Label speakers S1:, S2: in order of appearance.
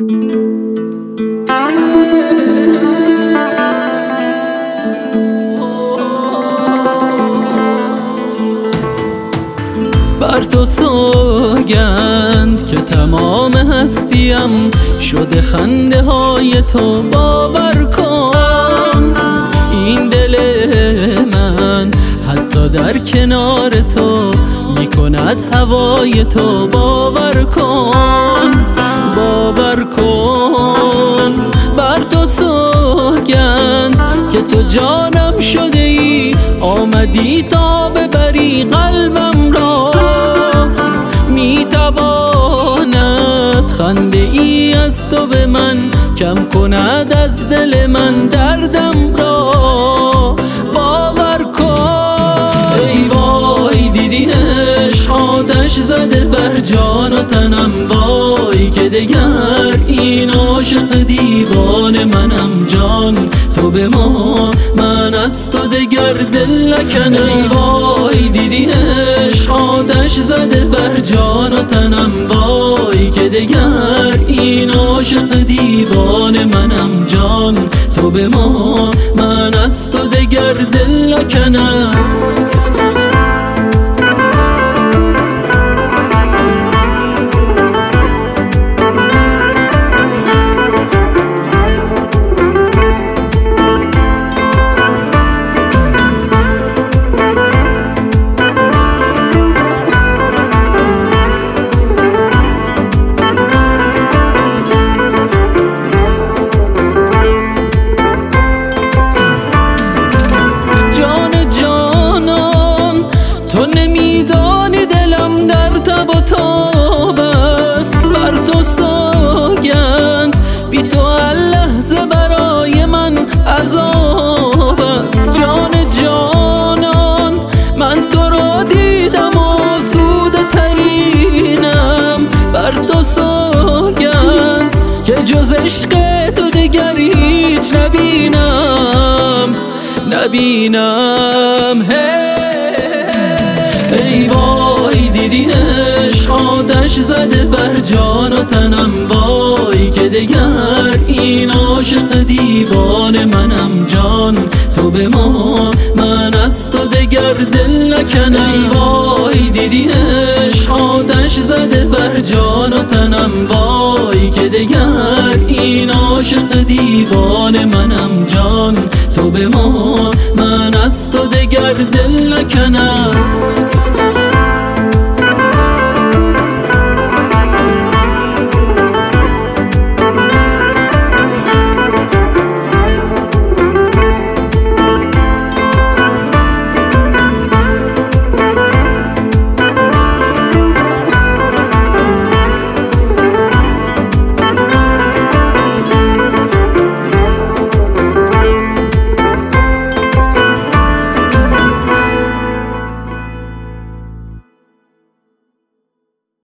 S1: بر تو سوگند که تمام هستیم شده خنده های تو. باور کن این دل من حتی در کنار تو میکند هوای تو. باور کن باور کن بر تو سوگند که تو جانم شده ای. آمدی تا ببری قلبم را. میتواند خنده ای از تو به من کم کند از دل من دردم را. باور کن ای وای دیدی عشق آتش زده بر جان و تنم. وای که دگر این عاشق دیوانه منم. جان تو به ما من از تو دگر دل نکنم. ای وای دیدی عشق آتش زده بر جان و تنم. وای که دگر این عاشق دیوانه منم. جان تو به ما من از تو دگر دل نکنم. تو نمیدانی دلم در تب و تاب است. بر تو سوگند بی تو هر لحظه برای من عذاب است. جان جانان من تو را دیدم و آسوده ترینم. بر تو سوگند که جز عشق تو دگر هیچ نبینم. ای وای دیدی عشق آتش زده بر جان و تنم. وای که دگر این عاشق دیوانه منم. جان تو به ما من از تو دگر دل نکنم. ای وای دیدی عشق آتش زده بر جان و تنم. وای که دگر این عاشق دیوانه منم. جان تو به ما من از تو دگر دل نکنم.